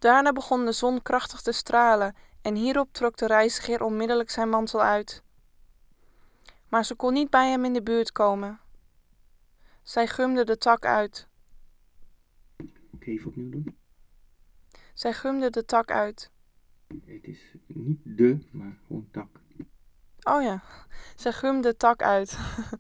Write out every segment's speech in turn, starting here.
Daarna begon de zon krachtig te stralen en hierop trok de reiziger onmiddellijk zijn mantel uit. Maar ze kon niet bij hem in de buurt komen. Zij gumde de tak uit. Even opnieuw doen. Zij gumde de tak uit. Het is niet de, maar gewoon tak. Oh ja, zij gumde de tak uit.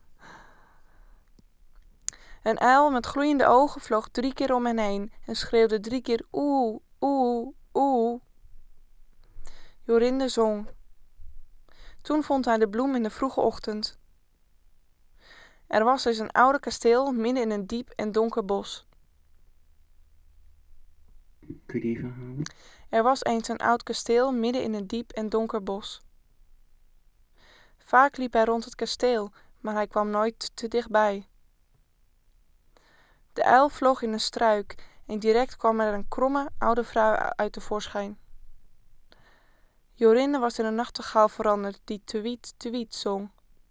Een uil met gloeiende ogen vloog 3 keer om hen heen en schreeuwde 3 keer oeh, oeh, oeh. Jorinde zong. Toen vond hij de bloem in de vroege ochtend. Er was dus een oude kasteel midden in een diep en donker bos. Kun je die even herhalen? Er was eens een oud kasteel midden in een diep en donker bos. Vaak liep hij rond het kasteel, maar hij kwam nooit te dichtbij. De uil vloog in een struik en direct kwam er een kromme oude vrouw uit tevoorschijn. Jorinde was in een nachtegaal veranderd die tweet, tweet zong.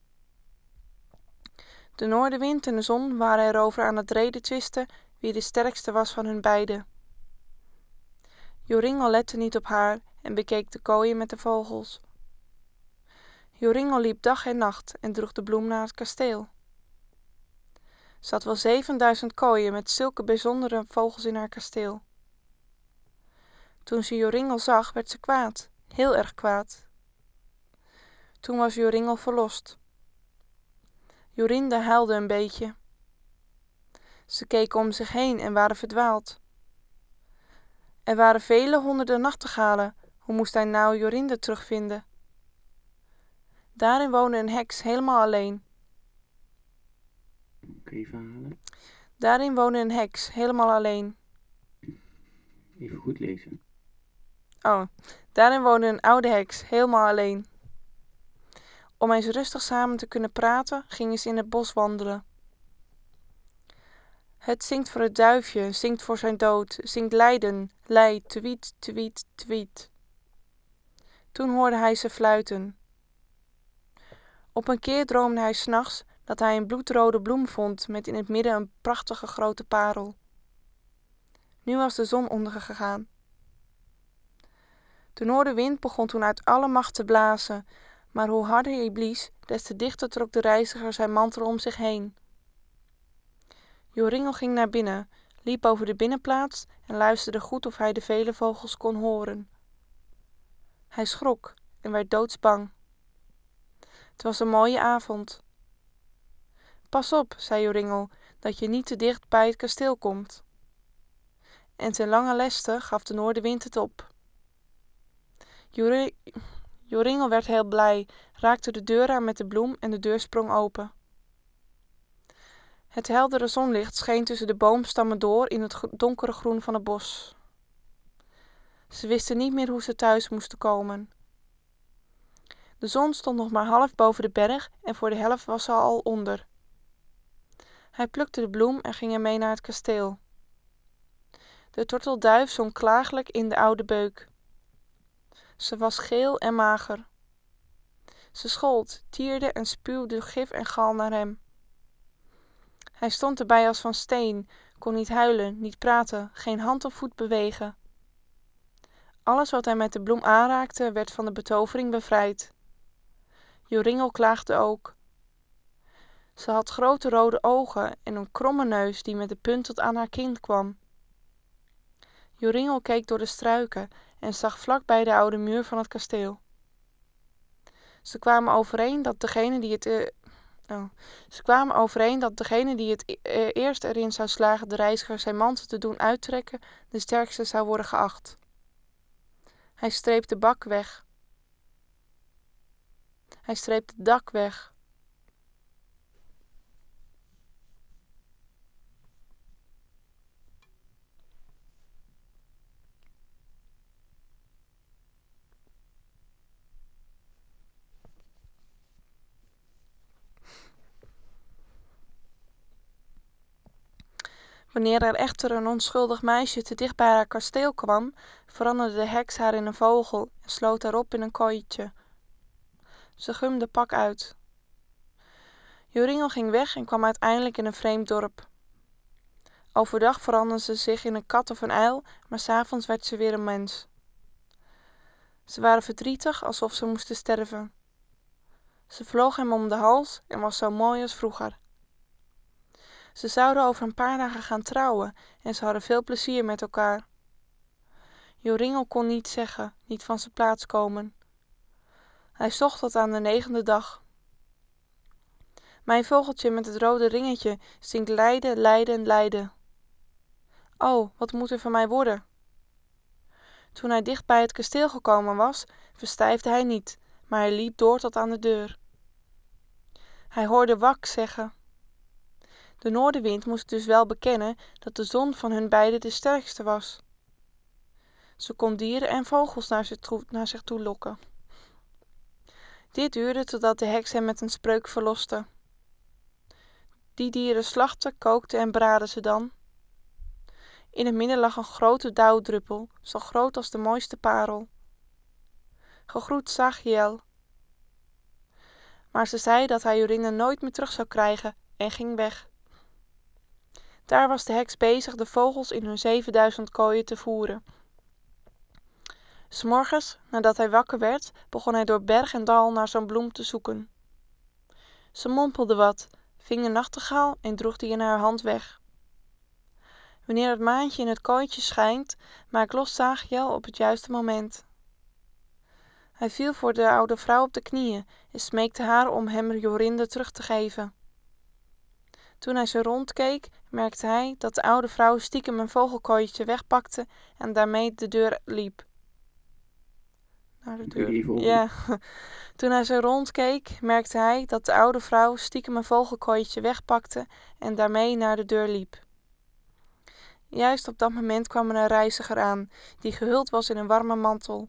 De noordenwind en de zon waren erover aan het redetwisten wie de sterkste was van hun beiden. Joringel lette niet op haar en bekeek de kooien met de vogels. Joringel liep dag en nacht en droeg de bloem naar het kasteel. Ze had wel 7000 kooien met zulke bijzondere vogels in haar kasteel. Toen ze Joringel zag, werd ze kwaad, heel erg kwaad. Toen was Joringel verlost. Jorinde huilde een beetje. Ze keken om zich heen en waren verdwaald. Er waren vele honderden nachtegalen. Hoe moest hij nou Jorinde terugvinden? Daarin woonde een heks helemaal alleen. Kun je even herhalen? Daarin woonde een heks helemaal alleen. Even goed lezen. Oh, daarin woonde een oude heks helemaal alleen. Om eens rustig samen te kunnen praten, gingen ze in het bos wandelen. Het zingt voor het duifje, zingt voor zijn dood, zingt lijden, lei, tweet, tweet, tweet. Toen hoorde hij ze fluiten. Op een keer droomde hij 's nachts dat hij een bloedrode bloem vond met in het midden een prachtige grote parel. Nu was de zon ondergegaan. De noordenwind begon toen uit alle macht te blazen, maar hoe harder hij blies, des te dichter trok de reiziger zijn mantel om zich heen. Joringel ging naar binnen, liep over de binnenplaats en luisterde goed of hij de vele vogels kon horen. Hij schrok en werd doodsbang. Het was een mooie avond. Pas op, zei Joringel, dat je niet te dicht bij het kasteel komt. En ten lange leste gaf de noordenwind het op. Joringel werd heel blij, raakte de deur aan met de bloem en de deur sprong open. Het heldere zonlicht scheen tussen de boomstammen door in het donkere groen van het bos. Ze wisten niet meer hoe ze thuis moesten komen. De zon stond nog maar half boven de berg en voor de helft was ze al onder. Hij plukte de bloem en ging ermee naar het kasteel. De tortelduif zong klagelijk in de oude beuk. Ze was geel en mager. Ze schold, tierde en spuwde gif en gal naar hem. Hij stond erbij als van steen, kon niet huilen, niet praten, geen hand of voet bewegen. Alles wat hij met de bloem aanraakte, werd van de betovering bevrijd. Joringel klaagde ook. Ze had grote rode ogen en een kromme neus die met de punt tot aan haar kin kwam. Joringel keek door de struiken en zag vlak bij de oude muur van het kasteel. Ze kwamen overeen dat degene die het eerst erin zou slagen de reiziger zijn mantel te doen uittrekken, de sterkste zou worden geacht. Hij streep de dak weg. Wanneer er echter een onschuldig meisje te dicht bij haar kasteel kwam, veranderde de heks haar in een vogel en sloot haar op in een kooitje. Ze gumde pak uit. Joringel ging weg en kwam uiteindelijk in een vreemd dorp. Overdag veranderde ze zich in een kat of een uil, maar 's avonds werd ze weer een mens. Ze waren verdrietig, alsof ze moesten sterven. Ze vloog hem om de hals en was zo mooi als vroeger. Ze zouden over een paar dagen gaan trouwen en ze hadden veel plezier met elkaar. Joringel kon niet zeggen, niet van zijn plaats komen. Hij zocht tot aan de 9e dag. Mijn vogeltje met het rode ringetje zingt lijden, lijden, lijden. Oh, wat moet er van mij worden? Toen hij dicht bij het kasteel gekomen was, verstijfde hij niet, maar hij liep door tot aan de deur. Hij hoorde Wak zeggen. De noordenwind moest dus wel bekennen dat de zon van hun beiden de sterkste was. Ze kon dieren en vogels naar zich toe lokken. Dit duurde totdat de heks hem met een spreuk verloste. Die dieren slachten, kookten en braadden ze dan. In het midden lag een grote dauwdruppel, zo groot als de mooiste parel. Gegroet Zachiel. Maar ze zei dat hij Jorinde nooit meer terug zou krijgen en ging weg. Daar was de heks bezig de vogels in hun 7000 kooien te voeren. 'S Morgens, nadat hij wakker werd, begon hij door berg en dal naar zo'n bloem te zoeken. Ze mompelde wat, ving een nachtegaal en droeg die in haar hand weg. Wanneer het maantje in het kooitje schijnt, maakt los Zachiel op het juiste moment. Hij viel voor de oude vrouw op de knieën en smeekte haar om hem Jorinde terug te geven. Toen hij zo rondkeek, merkte hij dat de oude vrouw stiekem een vogelkooitje wegpakte en daarmee de deur liep. Naar de Kun je deur. even over- Ja. Toen hij zo rondkeek, merkte hij dat de oude vrouw stiekem een vogelkooitje wegpakte en daarmee naar de deur liep. Juist op dat moment kwam er een reiziger aan, die gehuld was in een warme mantel.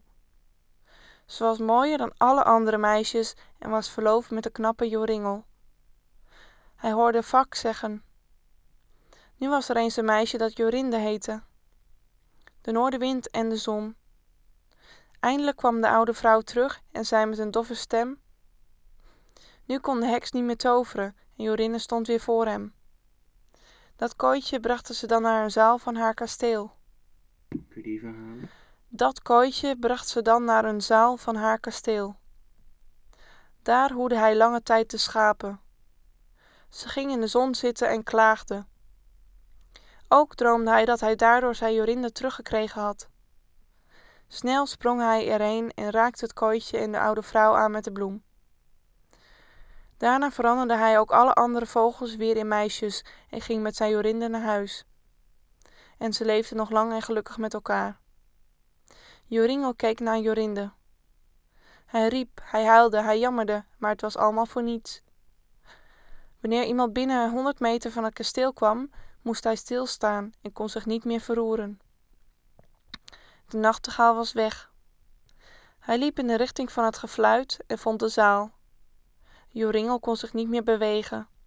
Ze was mooier dan alle andere meisjes en was verloofd met de knappe Joringel. Hij hoorde Vak zeggen. Nu was er eens een meisje dat Jorinde heette. De noordenwind en de zon. Eindelijk kwam de oude vrouw terug en zei met een doffe stem. Nu kon de heks niet meer toveren en Jorinde stond weer voor hem. Dat kooitje brachten ze dan naar een zaal van haar kasteel. Kun je die even halen? Dat kooitje bracht ze dan naar een zaal van haar kasteel. Daar hoedde hij lange tijd de schapen. Ze ging in de zon zitten en klaagde. Ook droomde hij dat hij daardoor zijn Jorinde teruggekregen had. Snel sprong hij erheen en raakte het kooitje en de oude vrouw aan met de bloem. Daarna veranderde hij ook alle andere vogels weer in meisjes en ging met zijn Jorinde naar huis. En ze leefden nog lang en gelukkig met elkaar. Joringel keek naar Jorinde. Hij riep, hij huilde, hij jammerde, maar het was allemaal voor niets. Wanneer iemand binnen 100 meter van het kasteel kwam, moest hij stilstaan en kon zich niet meer verroeren. De nachtegaal was weg. Hij liep in de richting van het gefluit en vond de zaal. Joringel kon zich niet meer bewegen.